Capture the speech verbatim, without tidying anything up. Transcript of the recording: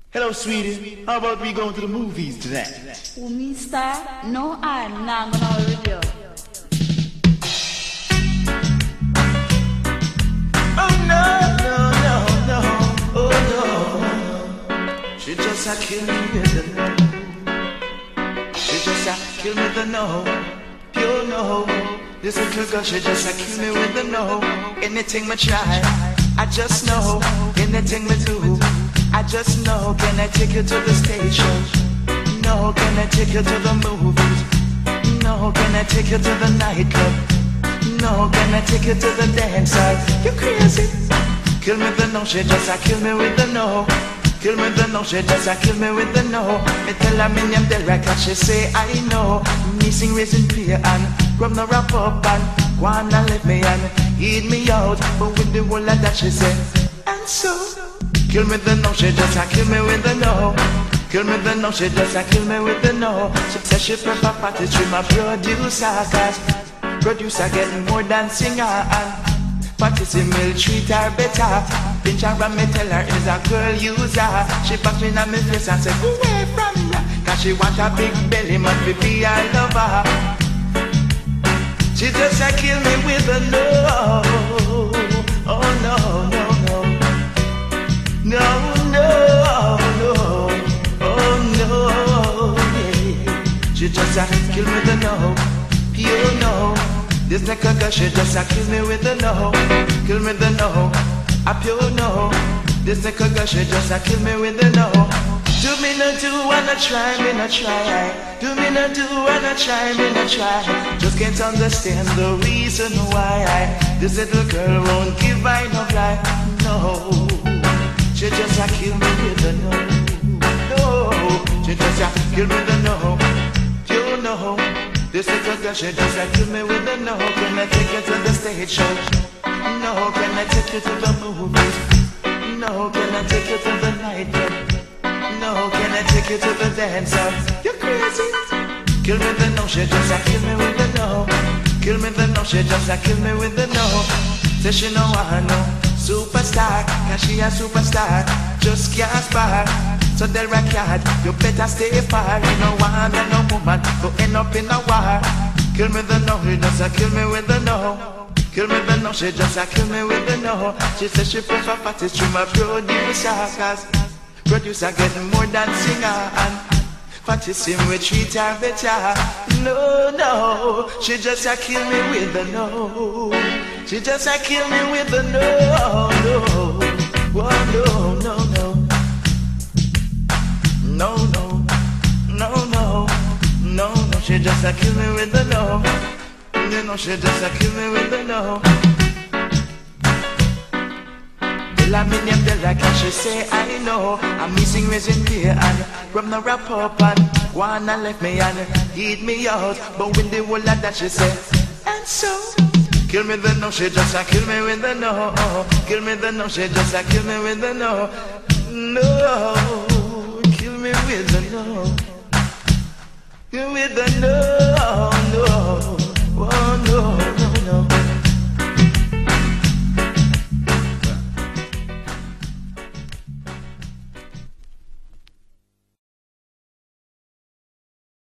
Hello, sweetie. How about we going to the movies tonight? Who me star? No, I'm not gonna radio. Oh no, no, no, no, oh no. She just a kill me with the no. She just a kill me with the no. You know, this little girl, she just a kill me with the no. Anything me try, I just know. Anything me do, I just know. Can I take you to the station? No. Can I take you to the movies? No. Can I take you to the nightclub? No. Can I take you to the dance hall? You crazy? Kill me the no, she just a kill me with the no. Kill me the no, she just a kill me with the no. Me tell her me name the record, she say I know. Me sing raising prayer and grab no wrap up and go on and let me and eat me out. But with the whole of that she say, and so kill me the no, she just a kill me with the no. Kill me the no, she just a kill me with the no. She says she prefer party to my producer, cause producer getting more than singer and party will treat her better. Pinch her and me tell her is a girl user. She back me in my face and say go away from me, cause she want a big belly man to be her lover. She just a kill me with a no. Oh no, no, no. No, no, no. Oh no, yeah. She just a kill me with a no. You know, this nigga girl, she just a kill me with a no. Kill me the no. I pure no. This nigga girl, she just a kill me with a no. Do me no do, wanna try, me no try. Do me no do, wanna try, me no try. Just can't understand the reason why I, this little girl won't give I no fly. No, she just a kill me with a no. No, she just a kill me with a no. You know, this little girl, she just a kill me with a no. Can I take you to the stage show? No. Can I take you to the movies? No. Can I take you to the nightclub? No. Can I take you to the dance hall? You're crazy. Kill me the no, she just a kill me with the no. Kill me the no, she just a kill me with the no. Say she know I know superstar, cause she a superstar. Just can't spar. So the record, you better stay far. You know one and no woman go end up in a war. Kill me the no, she just a kill me with the no. Kill me the no, she just a kill me with the no. She says she prefer parties to my producer, cause producer getting more than singer and parties him we treat her better. No, no, she just a kill me with the no. She just a kill me with the no, no. Oh, no, no, no. No, no, no, no, no, no, she just a kill me with the no. You know she just a kill me with the no. Tell her me name the like and she say I know. I'm missing raising beer and from the wrap up and go on and left me and eat me out. But with the whole of that she say, and so kill me the no, she just a kill me with the no. Kill me the no, she just a kill me with the no. No, kill me with the no. Kill me with the no.